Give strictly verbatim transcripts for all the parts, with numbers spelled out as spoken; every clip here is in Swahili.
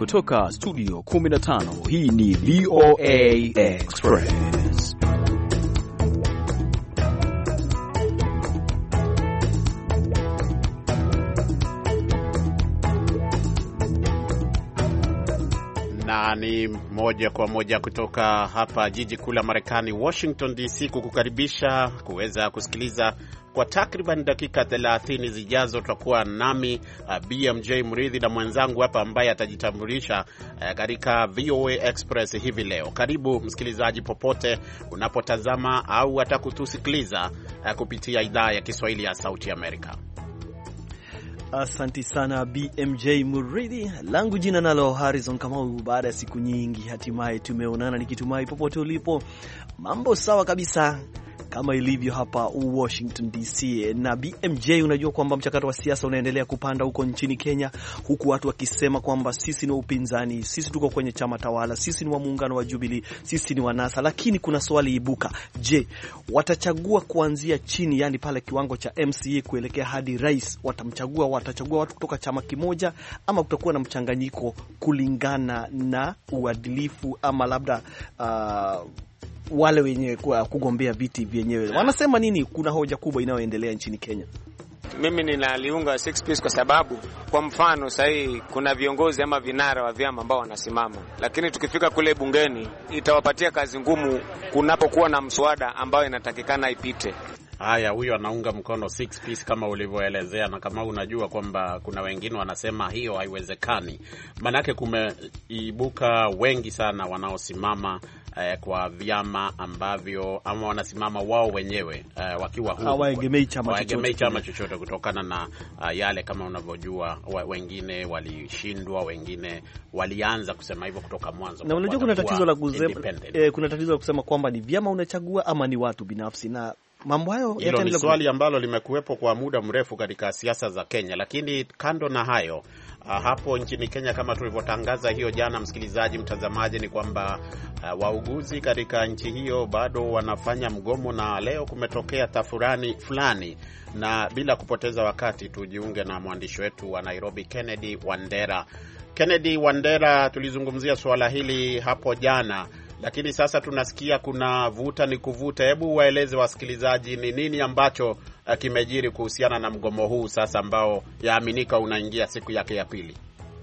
kutoka studio kumi na tano, hii ni V O A Express. Na ni moja kwa moja kutoka hapa jiji kuu la Marekani, Washington D C, kukukaribisha kuweza kusikiliza kwa takriban dakika thelathini zijazo. Tutakuwa nami uh, B M J Mridhi na mwenzangu hapa ambaye atajitambulisha uh, katika V O A Express hivi leo. Karibu msikilizaji popote unapotazama au hata kutusikiliza uh, kupitia idhaa ya Kiswahili ya Sauti Amerika. Asante sana B M J Mridhi. Langu jina nalo Harrison Kamau. Baada ya siku nyingi hatimaye tumeonana, nikitumai popote ulipo mambo sawa kabisa kama ilivyo hapa Washington D C. Na B M J, unajua kwamba mchakato wa siasa unaendelea kupanda huko nchini Kenya, huku watu wakisema kwamba sisi ni upinzani, sisi tuko kwenye chama tawala, sisi ni wa muungano wa Jubilee, sisi ni wa NASA. Lakini kuna swali ibuka, je, watachagua kuanzia chini, yani pale kiwango cha M C A kuelekea hadi rais? Watamchagua, watachagua watu kutoka chama kimoja, ama kutakuwa na mchanganyiko kulingana na uadilifu, ama labda uh, wale wenye kugombea viti vyenyewe wanasema nini? Kuna hoja kubwa inayoendelea nchini Kenya. Mimi ninaliunga six piece kwa sababu, kwa mfano sahii kuna viongozi ama vinara wa vyama ambao wanasimama, lakini tukifika kule bungeni itawapatia kazi ngumu kunapokuwa na mswada ambao inatakikana ipite. Haya, huyo anaunga mkono six piece kama ulivyoelezea, na kama unajua kwamba kuna wengine wanasema hiyo haiwezekani. Manake kumeibuka wengi sana wanaosimama eh, kwa vyama ambavyo ama wanasimama wao wenyewe eh, wakiwa huru, hawaegemei chama chochote chama chochote kutokana na uh, yale kama unavyojua wengine walishindwa, wengine walianza kusema hivyo kutoka mwanzo. Na unajua kuna tatizo la kusema eh, kuna tatizo la kusema kwamba ni vyama unachagua ama ni watu binafsi, na mambo hayo hilo ni swali ambalo limekuwepo kwa muda mrefu katika siasa za Kenya. Lakini kando na hayo, uh, hapo nchini Kenya kama tulivyotangaza hiyo jana, msikilizaji, mtazamaji, ni kwamba uh, wauguzi katika nchi hiyo bado wanafanya mgomo, na leo kumetokea tafurani fulani. Na bila kupoteza wakati tujiunge na mwandishi wetu wa Nairobi, Kennedy Wandera. Kennedy Wandera, tulizungumzia swala hili hapo jana, lakini sasa tunasikia kuna vuta ni kuvuta. Hebu waeleze wasikilizaji ni nini ambacho uh, kimejiri kuhusiana na mgomo huu sasa ambao yaaminika unaingia siku yake ya pili.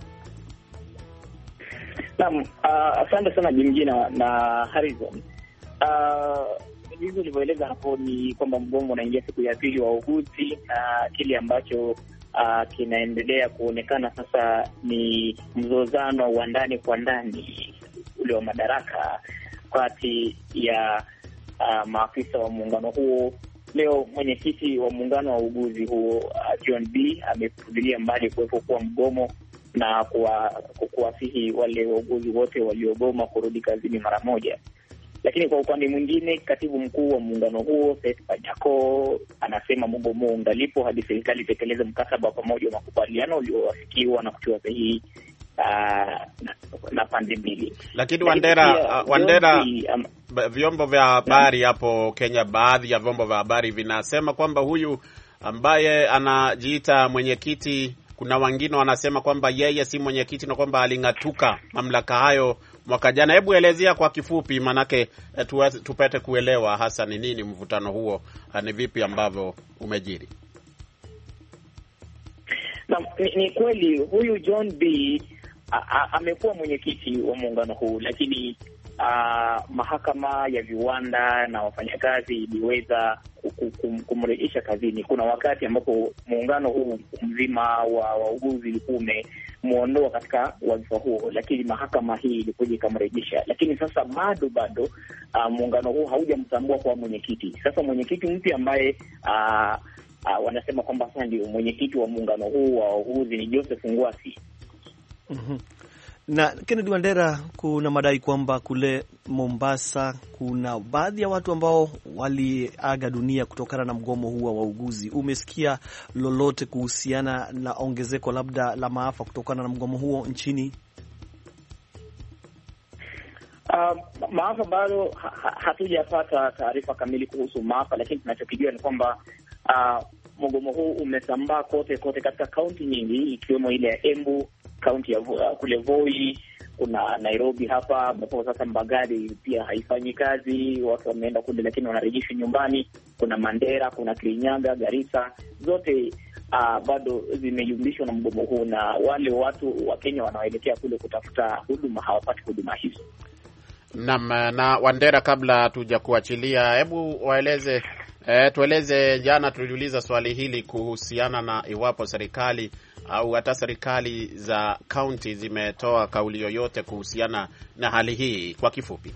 Naam, uh, asante sana Jimjina na Harrison. Uh, hizo ulivyoeleza hapo ni kwamba mgomo unaingia siku ya pili wa wauguzi, na kile ambacho uh, kinaendelea kuonekana sasa ni mzozano wa ndani kwa ndani ule wa madaraka kati ya uh, maafisa wa muungano huo. Leo mwenyekiti wa muungano wa uguzi huo uh, John B amefudilia mbali kuwepo kwa mgomo na kuwasihi wale wauguzi wote waliogoma kurudi kazini mara moja. Lakini kwa upande mwingine, katibu mkuu wa muungano huo Seth Panyako anasema mgomo ungalipo hadi serikali itekeleze mkataba pamoja wa makubaliano uliowafikiwa na kutiwa sahihi Uh, na, na pande mbili. Lakini Wandera, uh, Wandera um, vyombo vya habari hapo Kenya, baadhi ya vyombo vya habari vinasema kwamba huyu ambaye anajiita mwenyekiti, kuna wengine wanasema kwamba yeye si mwenyekiti na kwamba aling'atuka mamlaka hayo mwaka jana. Hebu elezea kwa kifupi, manake tupate kuelewa hasa ni nini mvutano huo, ni vipi ambavyo umejiri. Na, ni, ni kweli huyu John B amekuwa mwenyekiti wa muungano huu, lakini a, mahakama ya viwanda na wafanyakazi iliweza kumrejesha kazini. Kuna wakati ambapo muungano huu mzima wa wauguzi ulikuwa umemuondoa katika wadhifa huo, lakini mahakama hii ilikuja ikamrejesha. Lakini sasa bado bado muungano huu haujamtambua kwa mwenyekiti. Sasa mwenyekiti mpya ambaye a, a, wanasema kwamba sasa ndio mwenyekiti wa muungano huu wa wauguzi ni Joseph Ngwasi. Mm-hmm. Na Kennedy Wandera, kuna madai kwamba kule Mombasa kuna baadhi ya watu ambao waliaga dunia kutokana na mgomo huu wa wauguzi. Umesikia lolote kuhusiana na ongezeko labda la maafa kutokana na mgomo huo nchini? Uh, maafa bado ha- hatujapata taarifa kamili kuhusu maafa, lakini tunachokijua ni kwamba uh, mgomo huu umesambaa kote kote katika kaunti nyingi ikiwemo ile ya Embu, kaunti ya uh, kule Voi, kuna Nairobi hapa ambapo sasa Mbagadi pia haifanyi kazi, watu wameenda kule lakini wanarejeshwa nyumbani. Kuna Mandera, kuna Kirinyaga, Garissa, zote uh, bado zimeyumbishwa na mgomo huu, na wale watu wa Kenya wanaoelekea kule kutafuta huduma hawapati huduma hizo. Naam, na Wandera, kabla tuja kuachilia, hebu waeleze eh, tueleze, jana tuliuliza swali hili kuhusiana na iwapo serikali au hata serikali za county zimetoa kauli yoyote kuhusiana na hali hii kwa kifupi.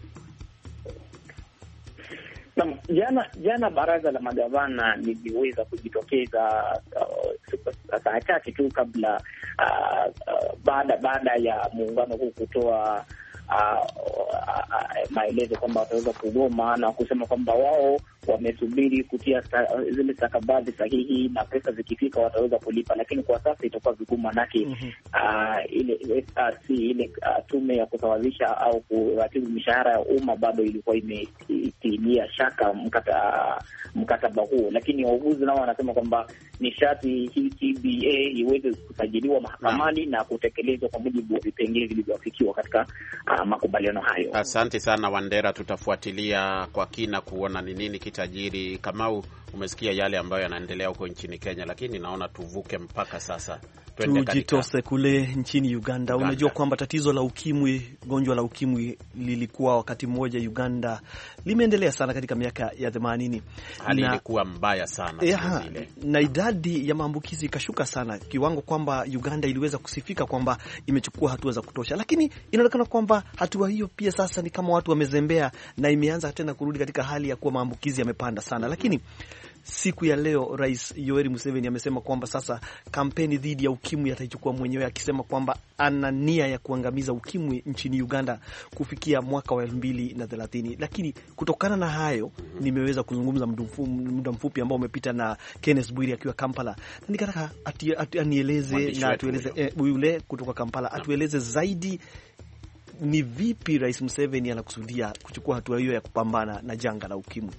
Na jana jana baraza la magavana liliweza kujitokeza uh, saa chache tu kabla uh, uh, baada baada ya muungano huu kutoa Uh, uh, uh, maelezo kwamba wataweza kugoma na kusema kwamba wao wamesubiri kutia sta, zile stakabadhi sahihi na pesa zikifika wataweza kulipa, lakini kwa sasa itakuwa vigumu manake mm -hmm. uh, ile S R C ile uh, tume ya kusawazisha au kuratibu mishahara ya umma bado ilikuwa imetilia shaka mkata, mkataba huo, lakini wauguzi nao wanasema kwamba nishati hii T B A iweze kusajiliwa mahakamani na kutekelezwa kwa mujibu wa vipengele vilivyoafikiwa katika uh, makubaliano hayo. Asante sana Wandera, tutafuatilia kwa kina kuona ni nini kitajiri. Kamau, umesikia yale ambayo yanaendelea huko nchini Kenya, lakini naona tuvuke mpaka sasa tujitose kule nchini Uganda. Uganda. Unajua kwamba tatizo la ukimwi, gonjwa la ukimwi lilikuwa wakati mmoja Uganda, limeendelea sana katika miaka ya themanini. Hali ilikuwa mbaya sana ya, na idadi ya maambukizi ikashuka sana kiwango kwamba Uganda iliweza kusifika kwamba imechukua hatua za kutosha, lakini inaonekana kwamba hatua hiyo pia sasa ni kama watu wamezembea na imeanza tena kurudi katika hali ya kuwa maambukizi yamepanda sana. Lakini siku ya leo Rais Yoweri Museveni amesema kwamba sasa kampeni dhidi ya ukimwi ataichukua mwenyewe, akisema kwamba ana nia ya kuangamiza ukimwi nchini Uganda kufikia mwaka wa elfu mbili na thelathini. Lakini kutokana na hayo nimeweza kuzungumza muda mfupi ambao umepita na Kenneth Bwiri akiwa Kampala, na nikataka ati, ati, anieleze na atueleze eh, yule kutoka Kampala atueleze zaidi ni vipi Rais Museveni anakusudia kuchukua hatua hiyo ya kupambana na janga la ukimwi.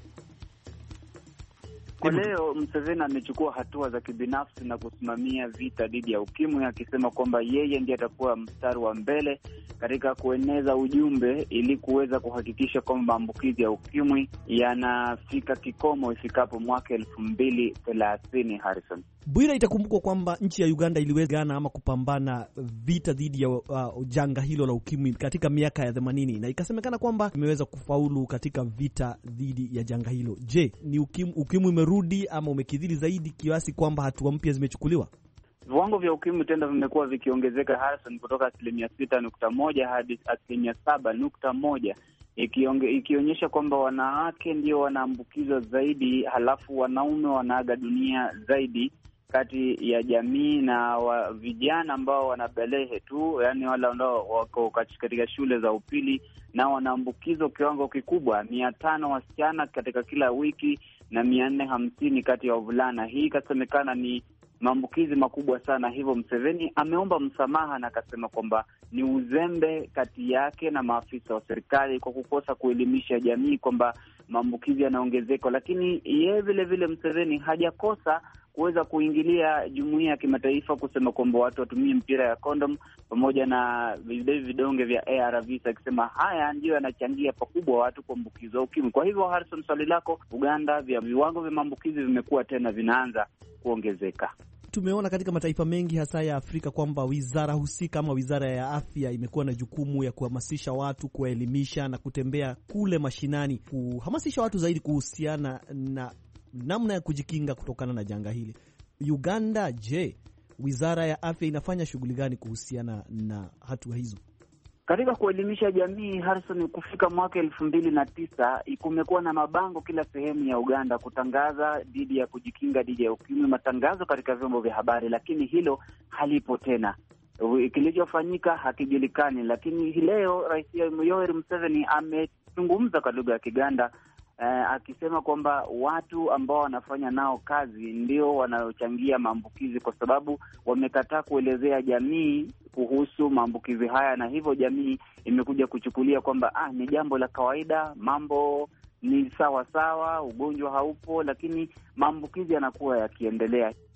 Kwa leo Museveni amechukua hatua za kibinafsi na kusimamia vita dhidi ya ukimwi, akisema kwamba yeye ndiye atakuwa mstari wa mbele katika kueneza ujumbe ili kuweza kuhakikisha kwamba maambukizi ya ukimwi yanafika kikomo ifikapo mwaka elfu mbili thelathini. Harrison Bwira, itakumbukwa kwamba nchi ya Uganda iliwezana ama kupambana vita dhidi ya uh, janga hilo la ukimwi katika miaka ya themanini, na ikasemekana kwamba imeweza kufaulu katika vita dhidi ya janga hilo. Je, ni ukimwi, ukimwi umerudi ama umekidhiri zaidi kiasi kwamba hatua mpya zimechukuliwa? Viwango vya ukimwi tena vimekuwa vikiongezeka, Harrison, kutoka asilimia sita nukta moja hadi asilimia saba nukta moja, ikionge, ikionyesha kwamba wanawake ndio wanaambukizwa zaidi, halafu wanaume wanaaga dunia zaidi kati ya jamii na wa vijana ambao wanabalehe tu, yani wale ambao wako katika shule za upili, na wanaambukizwa kiwango kikubwa, mia tano wasichana katika kila wiki na mia nne hamsini kati ya wavulana. Hii ikasemekana ni maambukizi makubwa sana. Hivyo Museveni ameomba msamaha na akasema kwamba ni uzembe kati yake na maafisa wa serikali kwa kukosa kuelimisha jamii kwamba maambukizi yanaongezeka, lakini yeye vile vile Museveni hajakosa kuweza kuingilia jumuiya ya kimataifa kusema kwamba watu watumie mpira ya kondom pamoja na vidonge vya A R V, akisema haya ndio yanachangia pakubwa watu kuambukizwa ukimwi. Kwa hivyo Harrison, swali lako, Uganda vya viwango vya maambukizi vimekuwa tena vinaanza kuongezeka. Tumeona katika mataifa mengi hasa ya Afrika kwamba wizara husika ama wizara ya afya imekuwa na jukumu ya kuhamasisha watu, kuwaelimisha na kutembea kule mashinani kuhamasisha watu zaidi kuhusiana na namna ya kujikinga kutokana na janga hili. Uganda, je, wizara ya afya inafanya shughuli gani kuhusiana na hatua hizo? Katika kuelimisha jamii, Harrison, kufika mwaka elfu mbili na tisa kumekuwa na mabango kila sehemu ya Uganda kutangaza dhidi ya kujikinga dhidi ya ukimwi, matangazo katika vyombo vya habari, lakini hilo halipo tena. Kilichofanyika hakijulikani, lakini leo Rais Yoweri Museveni amezungumza kwa lugha ya Kiganda Uh, akisema kwamba watu ambao wanafanya nao kazi ndio wanaochangia maambukizi, kwa sababu wamekataa kuelezea jamii kuhusu maambukizi haya, na hivyo jamii imekuja kuchukulia kwamba ah, ni jambo la kawaida, mambo ni sawa sawa, ugonjwa haupo, lakini maambukizi yanakuwa yakiendelea.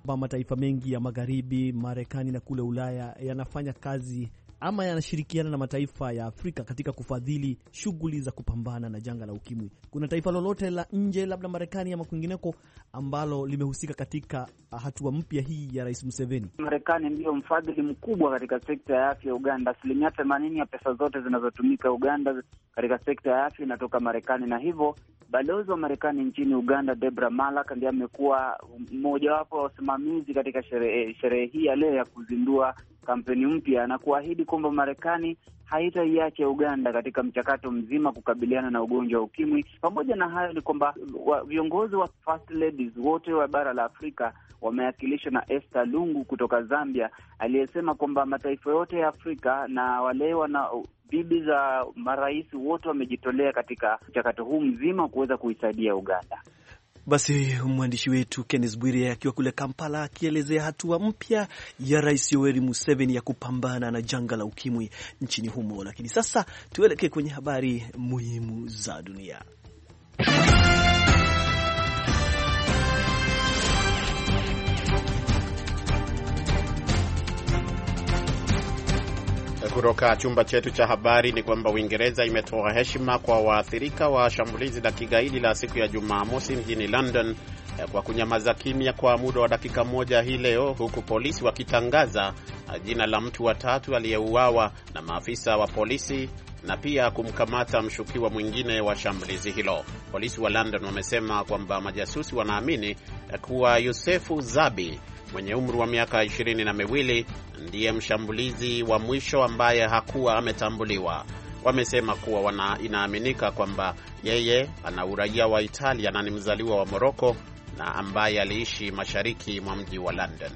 mataifa mengi ya magharibi, Marekani na kule Ulaya yanafanya kazi ama yanashirikiana na mataifa ya Afrika katika kufadhili shughuli za kupambana na janga la ukimwi. Kuna taifa lolote la nje, labda Marekani ama kwingineko, ambalo limehusika katika hatua mpya hii ya Rais Museveni? Marekani ndiyo mfadhili mkubwa katika sekta ya afya Uganda. Asilimia themanini ya pesa zote zinazotumika Uganda katika sekta ya afya inatoka Marekani, na hivyo balozi wa Marekani nchini Uganda Debra Malak ndiye amekuwa mmojawapo wa wasimamizi katika sherehe sherehe hii ya leo ya kuzindua kampeni mpya na kuahidi kwamba Marekani haitaiacha Uganda katika mchakato mzima kukabiliana na ugonjwa wa ukimwi. Pamoja na hayo ni kwamba viongozi wa First Ladies wote wa bara la Afrika wamewakilishwa na Esther Lungu kutoka Zambia, aliyesema kwamba mataifa yote ya Afrika na wale wana bibi za marais wote wamejitolea katika mchakato huu mzima kuweza kuisaidia Uganda. Basi mwandishi wetu Kenneth Bwire akiwa kule Kampala akielezea hatua mpya ya Rais Yoweri Museveni ya kupambana na janga la ukimwi nchini humo. Lakini sasa tuelekee kwenye habari muhimu za dunia. Kutoka chumba chetu cha habari ni kwamba Uingereza imetoa heshima kwa waathirika wa shambulizi la kigaidi la siku ya Jumamosi mjini London kwa kunyamaza kimya kwa muda wa dakika moja hii leo, huku polisi wakitangaza jina la mtu wa tatu aliyeuawa na maafisa wa polisi na pia kumkamata mshukiwa mwingine wa shambulizi hilo. Polisi wa London wamesema kwamba majasusi wanaamini kuwa Yusefu Zabi mwenye umri wa miaka ishirini na miwili ndiye mshambulizi wa mwisho ambaye hakuwa ametambuliwa. Wamesema kuwa wana inaaminika kwamba yeye ana uraia wa Italia na ni mzaliwa wa Morocco na ambaye aliishi mashariki mwa mji wa London.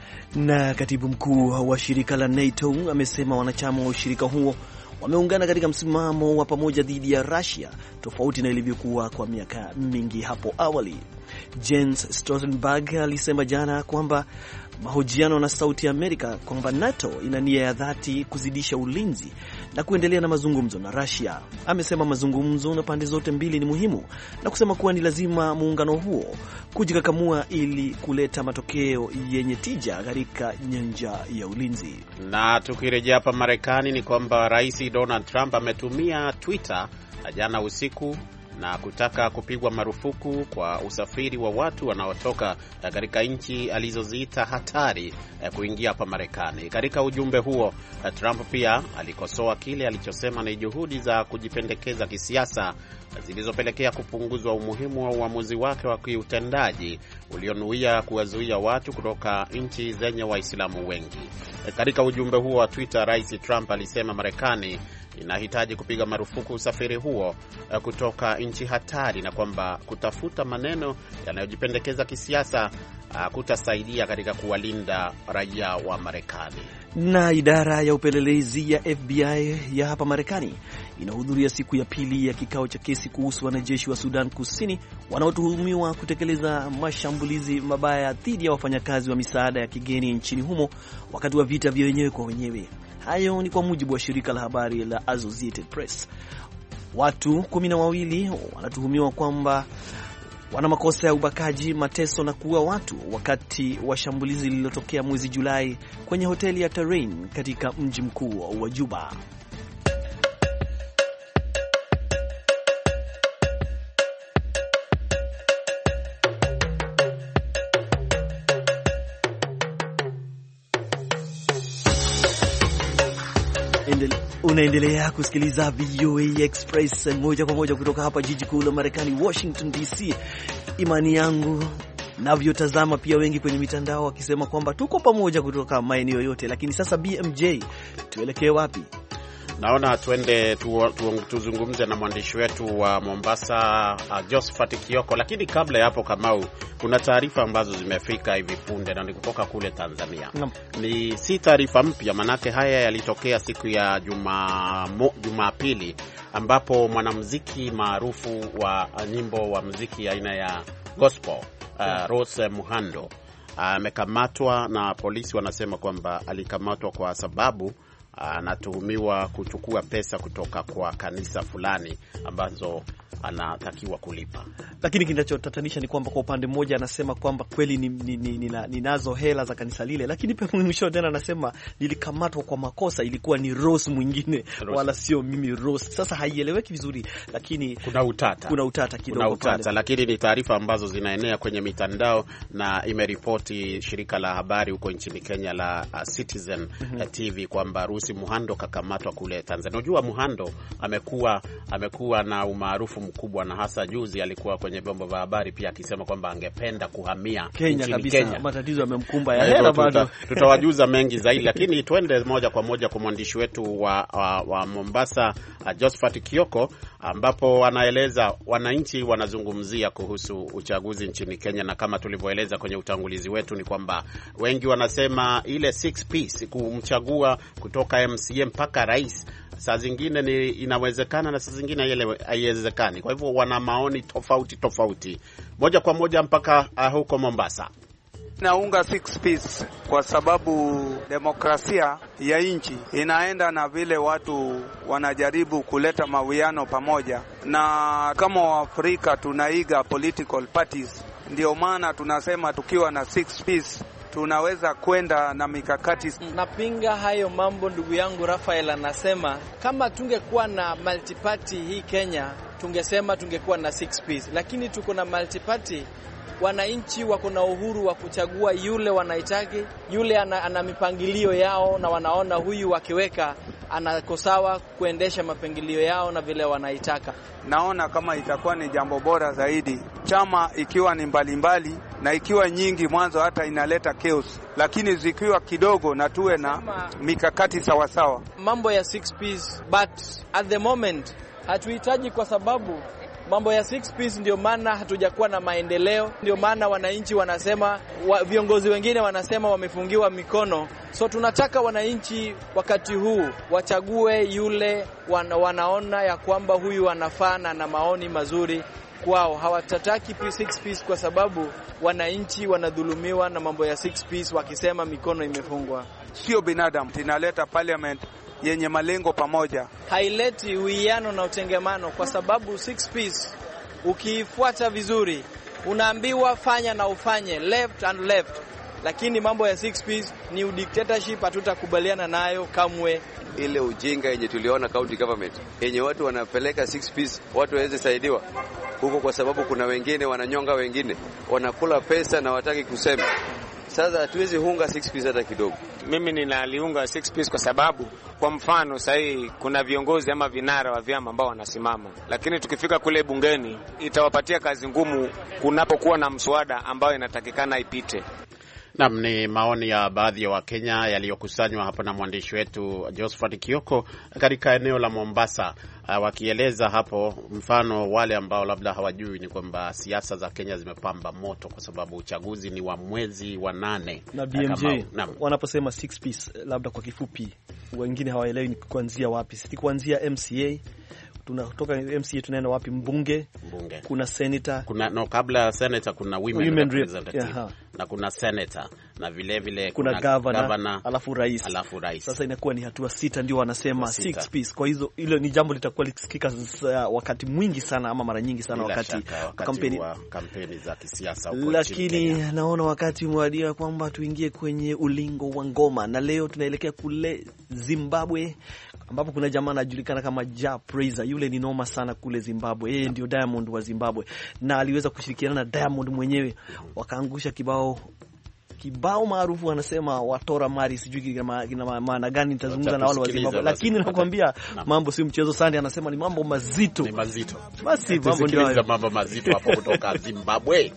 Na katibu mkuu wa shirika la NATO amesema wanachama wa ushirika huo wameungana katika msimamo wa pamoja dhidi ya Russia, tofauti na ilivyokuwa kwa miaka mingi hapo awali. Jens Stoltenberg alisema jana kwamba mahojiano na Sauti ya Amerika kwamba NATO ina nia ya dhati kuzidisha ulinzi na kuendelea na mazungumzo na Russia. Amesema mazungumzo na pande zote mbili ni muhimu na kusema kuwa ni lazima muungano huo kujikakamua ili kuleta matokeo yenye tija katika nyanja ya ulinzi. Na tukirejea hapa Marekani ni kwamba Rais Donald Trump ametumia Twitter jana usiku na kutaka kupigwa marufuku kwa usafiri wa watu wanaotoka katika nchi alizoziita hatari kuingia hapa Marekani. Katika ujumbe huo, Trump pia alikosoa kile alichosema ni juhudi za kujipendekeza kisiasa zilizopelekea kupunguzwa umuhimu wa uamuzi wake wa kiutendaji ulionuia kuwazuia watu kutoka nchi zenye Waislamu wengi. Katika ujumbe huo wa Twitter, Rais Trump alisema Marekani inahitaji kupiga marufuku usafiri huo kutoka nchi hatari na kwamba kutafuta maneno yanayojipendekeza kisiasa kutasaidia katika kuwalinda raia wa Marekani. Na idara ya upelelezi ya F B I ya hapa Marekani inahudhuria siku ya pili ya kikao cha kesi kuhusu wanajeshi wa Sudan Kusini wanaotuhumiwa kutekeleza mashambulizi mabaya dhidi ya wafanyakazi wa misaada ya kigeni nchini humo wakati wa vita vya wenyewe kwa wenyewe. Hayo ni kwa mujibu wa shirika la habari la Associated Press. Watu kumi na wawili wanatuhumiwa kwamba wana makosa ya ubakaji, mateso na kuua watu wakati wa shambulizi lililotokea mwezi Julai kwenye hoteli ya Terrain katika mji mkuu wa Juba. Unaendelea kusikiliza V O A Express moja kwa moja kutoka hapa jiji kuu la Marekani, Washington D C. Imani yangu navyotazama pia wengi kwenye mitandao wakisema kwamba tuko pamoja kutoka maeneo yote. Lakini sasa B M J, tuelekee wapi? Naona tuende tu, tu, tuzungumze na mwandishi wetu wa Mombasa, uh, Josephat Kioko. Lakini kabla ya hapo, Kamau, kuna taarifa ambazo zimefika hivi punde na ni kutoka kule Tanzania. No. Ni si taarifa mpya, manake haya yalitokea siku ya Juma Jumapili ambapo mwanamuziki maarufu wa nyimbo wa muziki aina ya gospel uh, Rose Muhando amekamatwa uh, na polisi wanasema kwamba alikamatwa kwa sababu anatuhumiwa kuchukua pesa kutoka kwa kanisa fulani ambazo anatakiwa kulipa. Lakini kinachotatanisha ni kwamba kwa upande mmoja anasema kwamba kweli ni, ni, ni, ni, ninazo hela za kanisa lile, lakini pia mwisho tena anasema nilikamatwa kwa makosa, ilikuwa ni Rose mwingine Rose, wala sio mimi Rose. Sasa haieleweki vizuri, lakini kuna utata, kuna utata kidogo, kuna utata, lakini ni taarifa ambazo zinaenea kwenye mitandao na imeripoti shirika la habari huko nchini Kenya la uh, Citizen mm -hmm. T V kwamba Rusi Muhando kakamatwa kule Tanzania. Unajua Muhando amekuwa amekuwa na umaarufu mkubwa, na hasa juzi alikuwa kwenye vyombo vya habari pia akisema kwamba angependa kuhamia Kenya kabisa. Kenya. Matatizo yamemkumba ya hela bado. Tutawajuza mengi zaidi, lakini twende moja kwa moja kwa mwandishi wetu wa, wa, wa Mombasa uh, Josephat Kioko, ambapo anaeleza wananchi wanazungumzia kuhusu uchaguzi nchini Kenya, na kama tulivyoeleza kwenye utangulizi wetu ni kwamba wengi wanasema ile six piece kumchagua kutoka M C A mpaka rais saa zingine ni inawezekana na saa zingine haiwezekani. Kwa hivyo wana maoni tofauti tofauti. Moja kwa moja mpaka uh, huko Mombasa. Naunga six piece kwa sababu demokrasia ya nchi inaenda na vile watu wanajaribu kuleta mawiano pamoja, na kama Waafrika tunaiga political parties, ndio maana tunasema tukiwa na six piece tunaweza kwenda na mikakati. Napinga hayo mambo ndugu yangu Rafael anasema kama tungekuwa na multiparty hii Kenya tungesema tungekuwa na six piece, lakini tuko na multiparty. Wananchi wako na uhuru wa kuchagua yule wanaitaki, yule ana, ana mipangilio yao na wanaona huyu wakiweka anakosawa kuendesha mapangilio yao na vile wanaitaka. Naona kama itakuwa ni jambo bora zaidi chama ikiwa ni mbalimbali mbali, na ikiwa nyingi mwanzo hata inaleta chaos, lakini zikiwa kidogo na tuwe na mikakati sawa sawa. Mambo ya six piece but at the moment hatuhitaji, kwa sababu mambo ya six piece ndio maana hatujakuwa na maendeleo, ndio maana wananchi wanasema wa, viongozi wengine wanasema wamefungiwa mikono. So tunataka wananchi wakati huu wachague yule wana, wanaona ya kwamba huyu anafaa na na maoni mazuri kwao. Hawatataki six piece kwa sababu wananchi wanadhulumiwa na mambo ya six piece wakisema mikono imefungwa. Sio binadamu, inaleta parliament yenye malengo pamoja. Haileti uwiano na utengemano, kwa sababu six piece ukifuata vizuri unaambiwa fanya na ufanye left and left, lakini mambo ya six piece ni udictatorship, hatutakubaliana nayo kamwe. Ile ujinga yenye tuliona county government yenye watu wanapeleka six piece watu waweze saidiwa huko, kwa sababu kuna wengine wananyonga, wengine wanakula pesa na wataki kusema. Sasa hatuwezi hunga six piece hata kidogo. Mimi ninaliunga six piece kwa sababu kwa mfano sahii kuna viongozi ama vinara wa vyama ambao wanasimama, lakini tukifika kule bungeni itawapatia kazi ngumu kunapokuwa na mswada ambao inatakikana ipite. Naam, ni maoni ya baadhi ya Wakenya yaliyokusanywa hapa na mwandishi wetu Josephat Kioko katika eneo la Mombasa, uh, wakieleza hapo mfano wale ambao labda hawajui ni kwamba siasa za Kenya zimepamba moto kwa sababu uchaguzi ni wa mwezi wa nane. Na B M J wanaposema six piece labda kwa kifupi wengine hawaelewi ni kuanzia wapi. Sisi kuanzia M C A, tunatoka M C A tunaenda wapi? Mbunge, mbunge. Kuna senator, kuna no kabla ya senator kuna women, women representative yeah, na kuna senator na vile vile kuna, kuna governor, governor alafu rais. alafu rais. Sasa inakuwa ni hatua sita ndio wanasema six piece. Kwa hizo ile ni jambo litakuwa likisikika wakati mwingi sana ama mara nyingi sana wakati, wakati kampeni wa kampeni za kisiasa huko. Lakini naona wakati mwadia kwamba tuingie kwenye ulingo wa ngoma, na leo tunaelekea kule Zimbabwe ambapo kuna jamaa anajulikana kama Ja Praiser. Yule ni noma sana kule Zimbabwe. Yeye ndio Diamond wa Zimbabwe na aliweza kushirikiana na Diamond mwenyewe wakaangusha kibao kibao maarufu, wanasema watora mari, sijui kina maana gani, nitazungumza na wale wa Zimbabwe, lakini nakwambia mambo si mchezo sana. Anasema ni mambo mazito, ni mazito. Basi mambo ndio hayo, mambo mazito hapo kutoka Zimbabwe.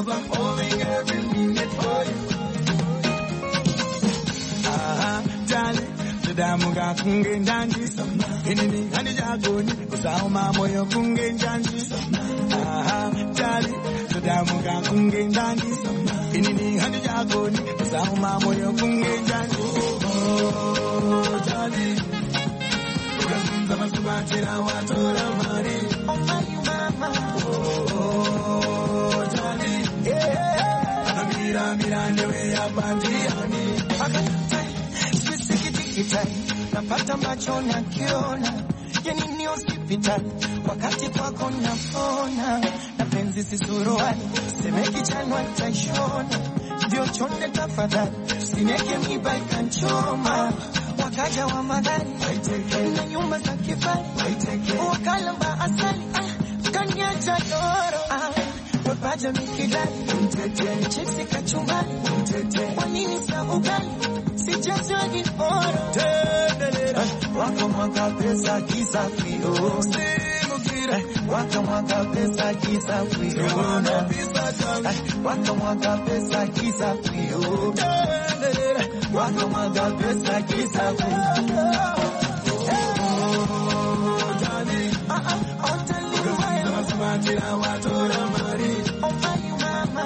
love, I'm falling every minute for you. Ah, darling, Damuga kunge njanji inini hani jagoni usauma moyo kunge njanji ah jali damuga kunge njanji inini hani jagoni usauma moyo kunge njanji oh jali ukazunza masubatira watora mari oh my mama oh jali yeah anamira mirande we ya bandiani Kitai, napata macho na kiona yani ni hospitali wakati kwako napona na penzi si suruali seme kichanwa taishona ndio chonde tafadhali sineke miba ikanchoma wakaja wa madhari na nyumba za kifari wakala mba asali ah, kanyacha doro ah, wapaja mikidali chipsi kachumbali wanini sa ugali sijazwagi oro tendelera waka mwaka pesa kisa kwio simukira waka mwaka pesa kisa kwio na pesa changu waka mwaka pesa kisa kwio tendelera waka mwaka pesa kisa kwio jani ah ah otali wa masamatira watora mari oh my mama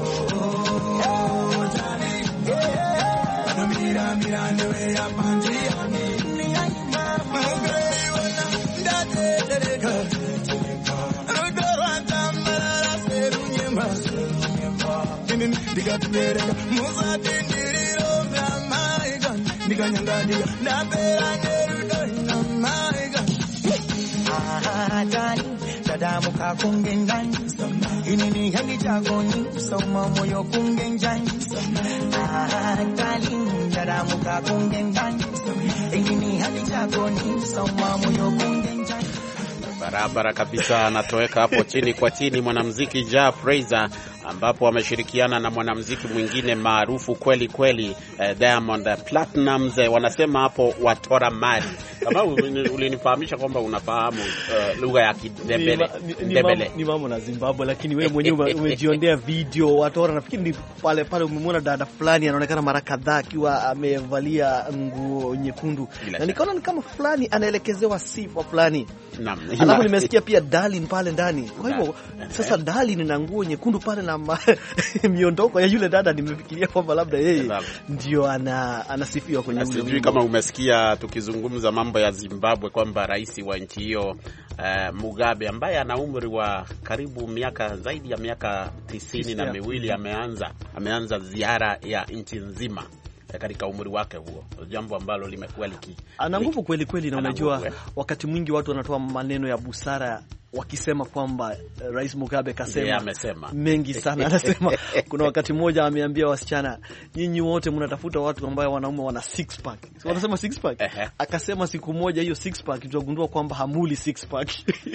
oh jani yeah Mira, mira, newe ya panjiani ni ai mama ngreiwana ndate teleka rogoro atamara serunyema inin digatera muzati ndiriro maiga diganyanga diga ndapera nerudo na maiga ah dani dadamu ka kungengani inini hani jagoni soma moyo kungengani ah dani dadamu ka kungengani inini hani jagoni soma moyo kungengani. Barabara kabisa, anatoweka hapo chini kwa chini mwanamuziki Ja Fraser, ambapo ameshirikiana na mwanamuziki mwingine maarufu kweli kweli eh, Diamond Platnumz. Eh, wanasema hapo watora mali. Kama ulinifahamisha kwamba unafahamu uh, lugha ya Kidebele. Ni, ni, ni, ni mambo na Zimbabwe, lakini wewe mwenyewe umejiondea video watora. Nafikiri ni pale pale umemwona dada fulani anaonekana mara kadhaa akiwa amevalia nguo nyekundu, na nikaona ni kama fulani anaelekezewa sifa fulani. Naam. Alafu nimesikia pia Darlin pale ndani. Kwa hivyo sasa Darlin na nguo nyekundu pale na miondoko ya yule dada, nimefikiria kwamba labda yeye ndio ana anasifiwa kwenye ule. Sijui kama umesikia tukizungumza mambo ya Zimbabwe kwamba rais wa nchi hiyo uh, Mugabe ambaye ana umri wa karibu miaka zaidi ya miaka tisini na miwili ameanza ameanza ziara ya nchi nzima katika umri wake huo, jambo ambalo limekuwa liki ana nguvu kweli kweli. Na unajua wakati mwingi watu wanatoa maneno ya busara wakisema kwamba uh, Rais Mugabe kasema yeah, amesema mengi sana. Anasema kuna wakati mmoja ameambia wasichana, nyinyi wote mnatafuta watu ambao wanaume wana six pack, so wanasema six pack. Akasema siku moja hiyo six pack tutagundua kwamba hamuli six pack.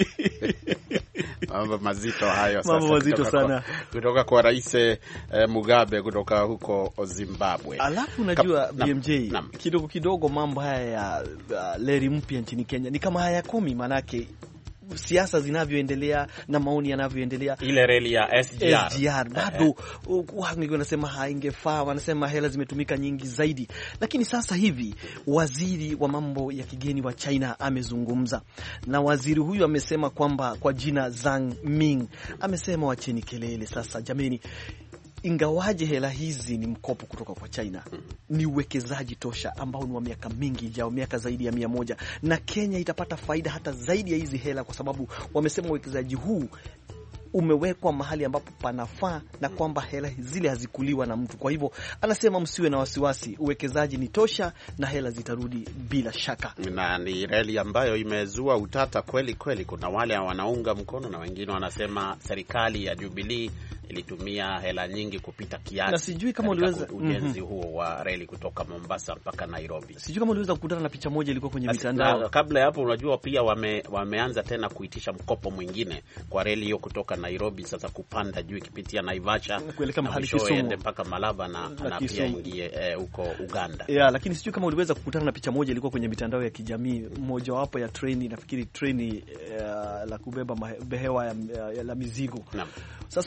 Mambo mazito hayo sasa. Mambo mazito sana kwa, kutoka kwa Rais eh, Mugabe kutoka huko Zimbabwe. Alafu unajua B M J kidogo kidogo mambo haya ya uh, leri mpya nchini Kenya ni kama haya kumi, manake siasa zinavyoendelea na maoni yanavyoendelea, ile reli ya S G R, S G R bado wengi wanasema haingefaa, wanasema hela zimetumika nyingi zaidi. Lakini sasa hivi waziri wa mambo ya kigeni wa China amezungumza, na waziri huyu amesema kwamba kwa jina Zhang Ming, amesema wacheni kelele sasa jameni, ingawaje hela hizi ni mkopo kutoka kwa China, ni uwekezaji tosha ambao ni wa miaka mingi ijao, miaka zaidi ya mia moja, na Kenya itapata faida hata zaidi ya hizi hela, kwa sababu wamesema uwekezaji huu umewekwa mahali ambapo panafaa na kwamba hela zile hazikuliwa na mtu. Kwa hivyo anasema msiwe na wasiwasi, uwekezaji ni tosha na hela zitarudi bila shaka. Na ni reli ambayo imezua utata kweli kweli. Kuna wale wanaunga mkono na wengine wanasema serikali ya Jubilee ilitumia hela nyingi kupita kiasi. Na sijui kama uliweza ujenzi mm -hmm. huo wa reli kutoka Mombasa mpaka Nairobi. Sijui kama uliweza kukutana na picha moja ilikuwa kwenye mitandao. Kabla ya hapo unajua pia wame, wameanza tena kuitisha mkopo mwingine kwa reli hiyo kutoka Nairobi sasa kupanda juu ikipitia Naivasha kuelekea mahali Kisumu mpaka Malaba na, na, na pia ingie huko eh, Uganda. Yeah, lakini sijui kama uliweza kukutana na picha moja ilikuwa kwenye mitandao ya kijamii, moja wapo ya treni, nafikiri treni uh, la kubeba behewa ya, ya, la mizigo. Naam. Sasa pale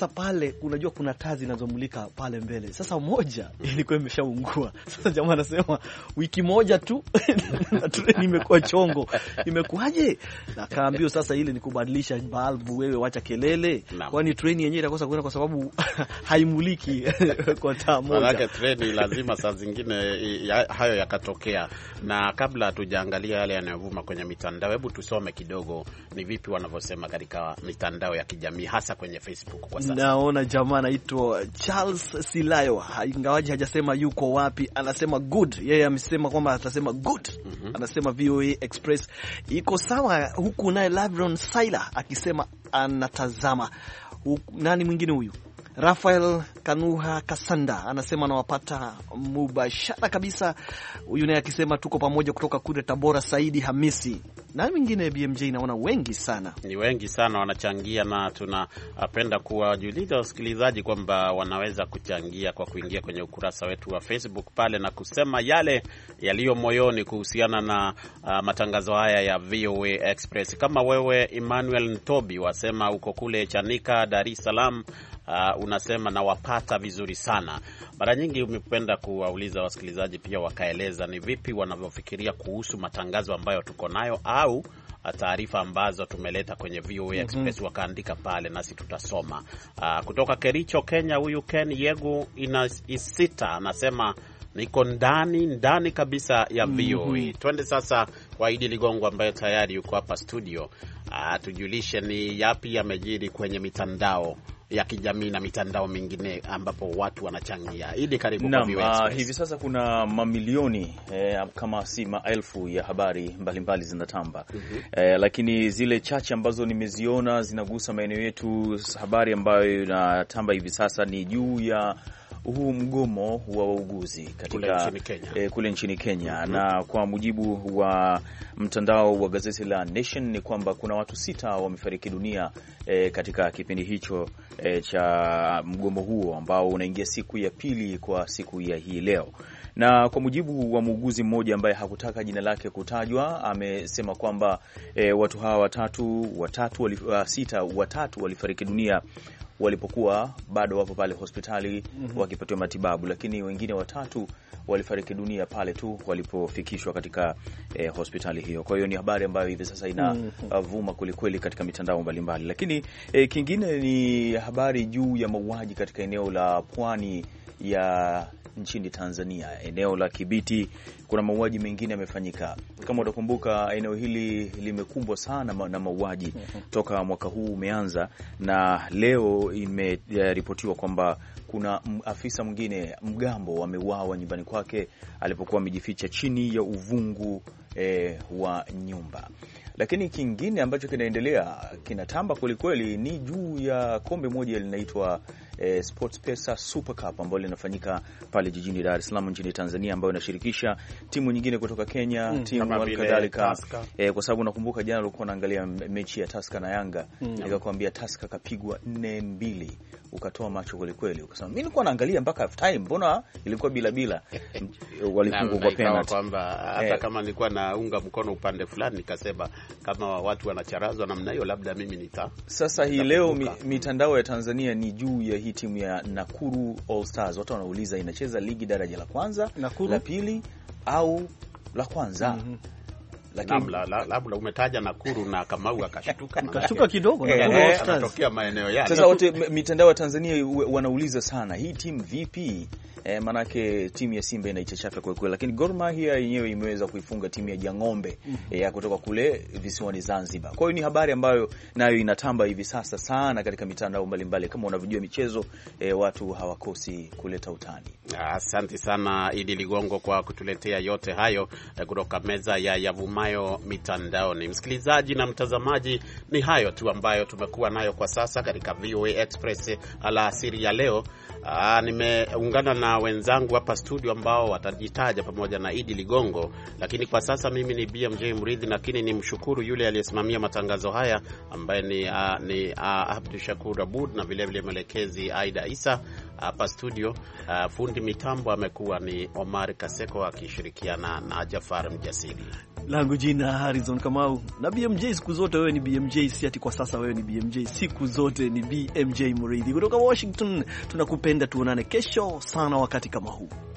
pale, unajua kuna taa zinazomulika pale mbele. Sasa moja ilikuwa imeshaungua. Sasa jamaa anasema wiki moja tu na treni imekuwa chongo. Imekuaje? Na kaambio sasa ile ni kubadilisha balbu, wewe wacha kelele. Kwani treni yenyewe itakosa kwenda kwa sababu haimuliki kwa taa moja. Maana treni lazima saa zingine ya, hayo yakatokea. Na kabla tujaangalia yale yanayovuma kwenye mitandao, hebu tusome kidogo ni vipi wanavyosema katika mitandao ya kijamii, hasa kwenye Facebook kwa sasa. Naona jamaa anaitwa Charles Silayo, ingawaje hajasema yuko wapi, anasema good. Yeye amesema kwamba atasema good. Mm-hmm. Anasema V O A Express iko sawa, huku naye Lavron Saila akisema anatazama. Huku, nani mwingine huyu? Rafael Kanuha Kasanda anasema anawapata mubashara kabisa. Huyu naye akisema tuko pamoja kutoka kule Tabora. Saidi Hamisi na wengine B M J, naona wengi sana, ni wengi sana wanachangia, na tunapenda kuwajulisha wasikilizaji kwamba wanaweza kuchangia kwa kuingia kwenye ukurasa wetu wa Facebook pale na kusema yale yaliyo moyoni kuhusiana na uh, matangazo haya ya V O A Express. Kama wewe Emmanuel Ntobi wasema uko kule Chanika, Dar es Salaam, Uh, unasema na wapata vizuri sana. Mara nyingi umependa kuwauliza wasikilizaji pia wakaeleza ni vipi wanavyofikiria kuhusu matangazo ambayo tuko nayo au taarifa ambazo tumeleta kwenye V O A Express. Mm-hmm. Wakaandika pale nasi tutasoma. Uh, kutoka Kericho, Kenya, huyu Ken Yegu ina isita anasema niko ndani ndani kabisa ya V O A. Mm-hmm. Twende sasa kwa Idi Ligongo ambaye tayari yuko hapa studio. Uh, tujulishe ni yapi yamejiri kwenye mitandao ya kijamii na mitandao mingine ambapo watu wanachangia. Idi, karibu kwa V O A Express. Uh, hivi sasa kuna mamilioni eh, kama si maelfu ya habari mbalimbali zinatamba. Mm-hmm. Eh, lakini zile chache ambazo nimeziona zinagusa maeneo yetu, habari ambayo inatamba hivi sasa ni juu ya huu mgomo wa wauguzi katika kule nchini Kenya, eh, kule nchini Kenya. Mm-hmm. Na kwa mujibu wa mtandao wa gazeti la Nation ni kwamba kuna watu sita wamefariki dunia eh, katika kipindi hicho eh, cha mgomo huo ambao unaingia siku ya pili kwa siku ya hii leo. Na kwa mujibu wa muuguzi mmoja ambaye hakutaka jina lake kutajwa, amesema kwamba eh, watu hawa watatu watatu wali, uh, sita watatu walifariki dunia walipokuwa bado wapo pale hospitali. Mm-hmm. wakipatiwa matibabu, lakini wengine watatu walifariki dunia pale tu walipofikishwa katika eh, hospitali hiyo. Kwa hiyo ni habari ambayo hivi sasa inavuma uh, kwelikweli katika mitandao mbalimbali. Lakini eh, kingine ni habari juu ya mauaji katika eneo la pwani ya nchini Tanzania, eneo la Kibiti. Kuna mauaji mengine yamefanyika. Kama utakumbuka, eneo hili limekumbwa sana na mauaji toka mwaka huu umeanza, na leo imeripotiwa kwamba kuna afisa mwingine mgambo ameuawa nyumbani kwake alipokuwa amejificha chini ya uvungu eh, wa nyumba. Lakini kingine ambacho kinaendelea kinatamba kwelikweli ni juu ya kombe moja linaitwa eh, SportsPesa Super Cup ambalo linafanyika pale jijini Dar es Salaam nchini Tanzania, ambayo inashirikisha timu nyingine kutoka Kenya. Mm, timu kadhalika eh, kwa sababu nakumbuka jana ulikuwa naangalia mechi ya Tusker na Yanga. Mm. Nikakwambia Tusker kapigwa nne mbili, ukatoa macho kweli kweli, ukasema mimi nilikuwa naangalia mpaka half time, mbona ilikuwa bila bila walifungwa kwa penalty. Kwamba hata eh, kama nilikuwa naunga mkono upande fulani nikasema kama watu wanacharazwa namna hiyo labda mimi nita. Sasa hii leo mi, mitandao ya Tanzania ni juu ya hii timu ya Nakuru All Stars. Watu wanauliza inacheza ligi daraja la kwanza, Nakuru, la pili au la kwanza. Mm-hmm. Lakini labda umetaja Nakuru na Kamau akashtuka akashtuka kidogo na Nakuru All Stars anatokea maeneo yale. Sasa wote mitandao ya Tanzania wanauliza sana hii timu vipi? E, manake timu ya Simba inaichachapa kwa kweli, lakini Gor Mahia yenyewe imeweza kuifunga timu ya Jang'ombe mm -hmm. ya kutoka kule visiwani Zanzibar. Kwa hiyo ni habari ambayo nayo inatamba hivi sasa sana katika mitandao mbalimbali. Kama unavyojua michezo, e, watu hawakosi kuleta utani. Asante sana Idi Ligongo kwa kutuletea yote hayo kutoka meza ya yavumayo mitandaoni. Msikilizaji na mtazamaji, ni hayo tu ambayo tumekuwa nayo kwa sasa katika V O A Express alasiri ya leo. Aa, nimeungana na wenzangu hapa studio ambao watajitaja pamoja na Idi Ligongo, lakini kwa sasa mimi ni B M J Mridhi, lakini ni mshukuru yule aliyesimamia matangazo haya ambaye ni uh, ni uh, Abdushakur Abud, na vile vile mwelekezi Aida Isa hapa studio. Uh, fundi mitambo amekuwa ni Omar Kaseko akishirikiana na Jafar Mjasiri. Langu jina Harrison Kamau, na B M J siku zote wewe ni B M J, si ati kwa sasa wewe ni B M J, siku zote ni B M J Muridhi kutoka Washington. Tunakupenda, tuonane kesho sana wakati kama huu.